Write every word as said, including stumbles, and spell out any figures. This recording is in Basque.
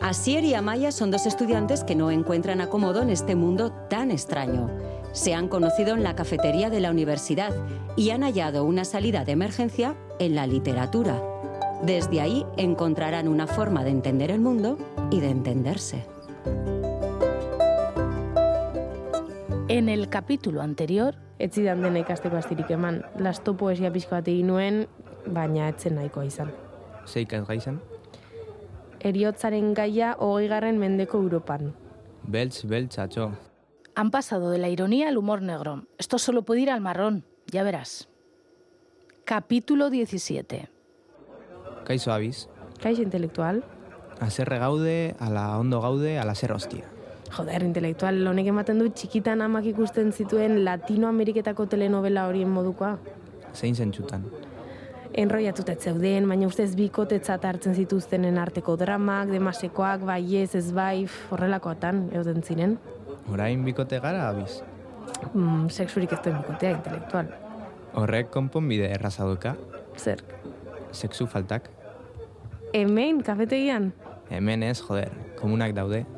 Asier y Amaya son dos estudiantes que no encuentran acomodo en este mundo tan extraño. Se han conocido en la cafetería de la universidad y han hallado una salida de emergencia en la literatura. Desde ahí encontrarán una forma de entender el mundo y de entenderse. En el capítulo anterior, ez zidan dena ikasteko astirik eman. Lasto poesia pixko bat egin nuen, baina etzen nahikoa izan. Zeikaz gaizan? Heriotzaren gaia hogeigarren mendeko Europan. Beltz, beltz, atxo. han pasado de la ironía al humor negro. Esto solo puede ir al marrón, ya verás. Capítulo diecisiete. Kaixo abiz. Kaixo intelektual. Azerre gaude, ala ondo gaude, ala zer hostia. Joder, intelektual, honek ematen du txikitan amak ikusten zituen Latinoameriketako telenovela horien modukoa. Zein zentzutan? Enroiatutet zeuden, baina ustez bikotetzat hartzen zituztenen arteko dramak, demasekoak, bai ez ez bai, horrelakoatan euden ziren. Orain bikote gara abiz? Mm, sexurik ez duen bikotea, intelektual. Horrek konponbide erraza duka? Zer? Sexu faltak? Hemen, kafetegian? Hemen ez, joder, komunak daude.